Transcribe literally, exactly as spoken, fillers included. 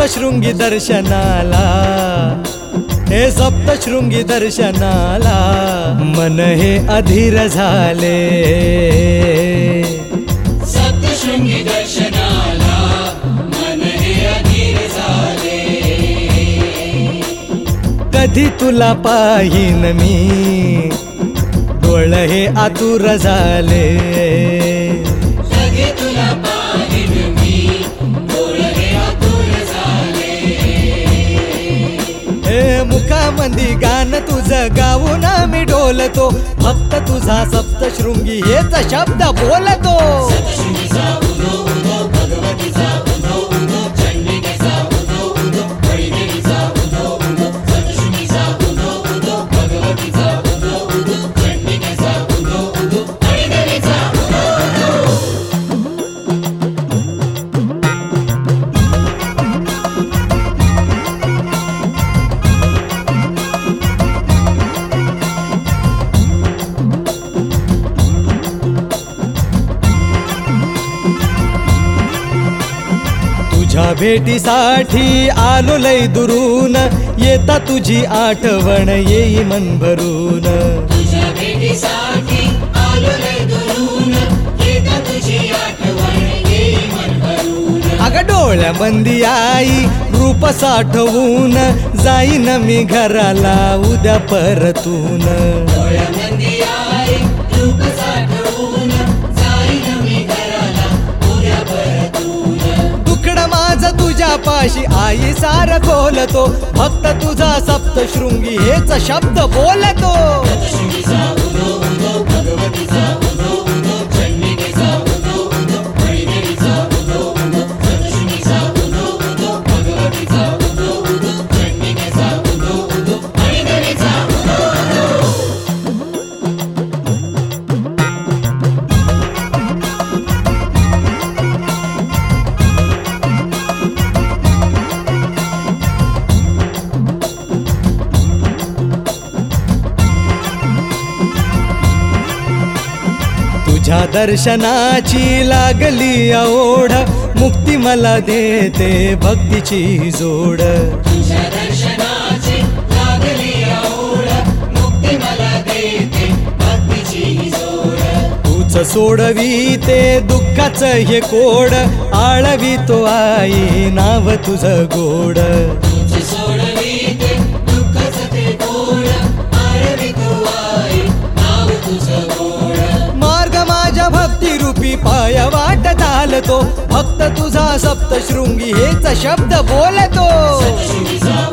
सप्तशृंगी दर्शनाला, हे सप्तशृंगी दर्शनाला मन हे अधीर झाले। सप्तशृंगी दर्शनाला मन हे अधीर झाले। कधी तुला पाहीन मी, डोळ हे आतुर झाले। कधी तुला पाहीन मी, डोळ हे आतुर झाले। हे मुखामंदी गान तुझं गाऊन मी डोलतो, फक्त तुझा सप्तशृंगी हेच शब्द बोलतो। सप्तशृंगीचा उदो उदो, भगवतीचा उदो उदो, चंडिकेचा उदो उदो, हरिदेवीचा उदो उदो। सप्तशृंगीचा उदो उदो, भगवतीचा उदो उदो, चंडिकेचा उदो उदो, हरिदेवीचा उदो उदो। तुझ्या भेटीसाठी आलो लय दुरून, येता तुझी आठवण येई मन भरून। तुझ्या भेटीसाठी आलो लय दुरून, येता तुझी आठवण येई मन भरून। अग डोळ्यामंदी आई रूप साठवून, जाईन मी घराला उद्या परतून। डोळ्यामंदी आई रूप साठवून, जाईन मी घराला उद्या परतून। दुखड माझं तुझ्या पाशी आई सार खोलतो, फक्त तुझा सप्तशृंगी हेच शब्द बोलतो। सप्तशृंगीचा उदो उदो, भगवतीचा उदो उदो, चंडिकेचा उदो उदो, हरिदेवीचा उदो उदो। सप्तशृंगीचा उदो उदो, भगवतीचा उदो उदो, चंडिकेचा उदो उदो, हरिदेवीचा उदो उदो। तुझ्या दर्शनाची लागली ओढ, मुक्ती मला देते भक्तीची जोड। तुझ्या दर्शनाची लागली ओढ, मुक्ती मला देते भक्तीची जोड। तूच सोडवीते दुःखाचं हे कोड, आळवितो आई नाव तुझं गोड। तुझे सोडविते दुःखाचं ते गोड, आळवितो आई नाव तुझं गोड। मार्ग माझ्या भक्तिरूपी पाय वाट चालतो, फक्त तुझा सप्तशृंगी हेच शब्द बोलतो। सप्तशृंगीचा